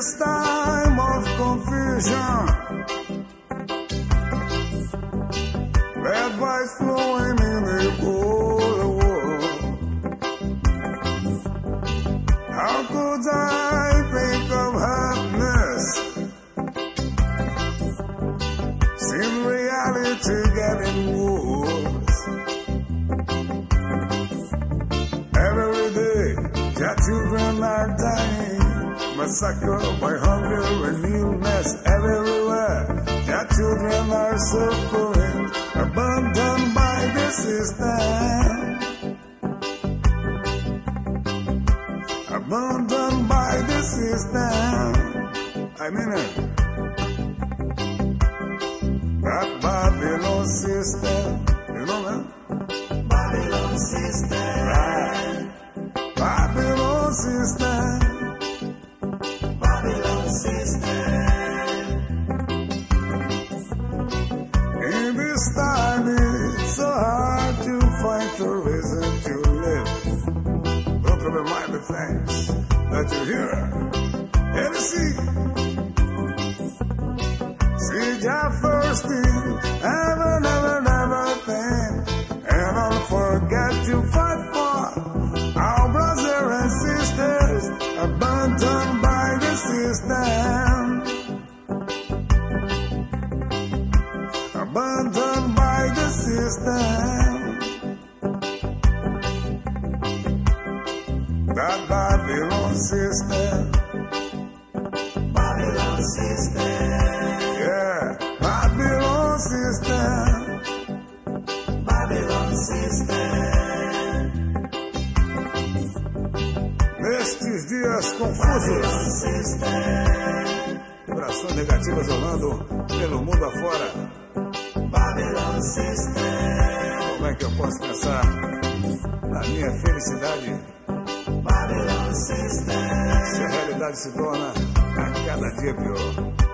this time of confusion, bad vibes flowing in the whole world. How could I think of happiness? Seems reality getting worse. Every day, your children are dying, massacred by hunger and illness everywhere. Your children are suffering, abandoned by the system. Abandoned by the system. I mean it. That Babylon system. You know that? Babylon system. Right. Babylon system. Babylon system. In this time it's so hard to find a reason to live. Don't remind the things that you hear and see. See Jah thirsty, ever think, and don't forget to fight for our brothers and sisters abandoned by the system. Abandoned by the system. That Babylon system. Babylon system. Yeah, Babylon system. Babylon system. Nestes dias confusos, vibrações negativas rolando pelo mundo afora. Babylon system. Como é que eu posso pensar na minha felicidade? Babylon system. Se a realidade se torna a cada dia pior.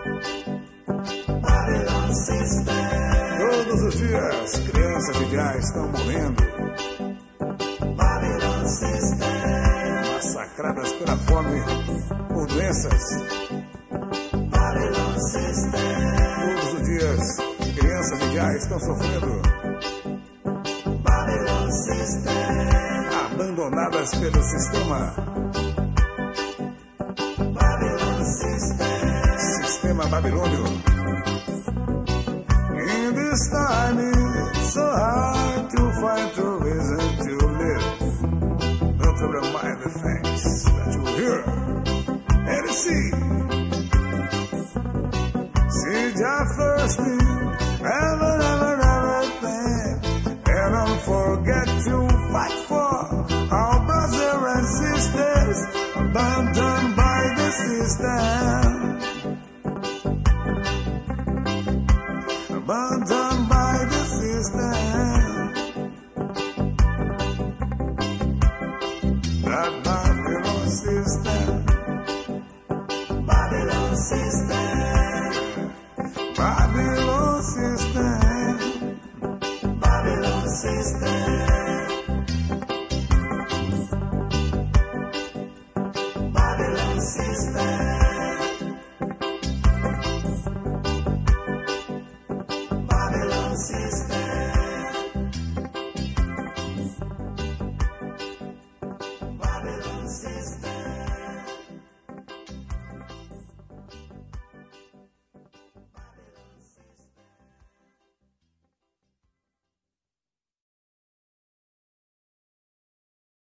Babylon system. Todos os dias, crianças de Jah estão morrendo. Babylon system. Massacradas pela fome, por doenças. Babylon system. Todos os dias, crianças de Jah estão sofrendo. Babylon system. Abandonadas pelo sistema. Babylon system. Sistema babilônio. In this time it's so hard to find a reason to live. Don't remind the things that you hear and see. See Jah thirsty, ever think, and don't forget to fight for our brothers and sisters abandoned by the system. Abandoned by the system. That Babylon system. Babylon system. Babylon system. Babylon system. Babylon system. Babylon system.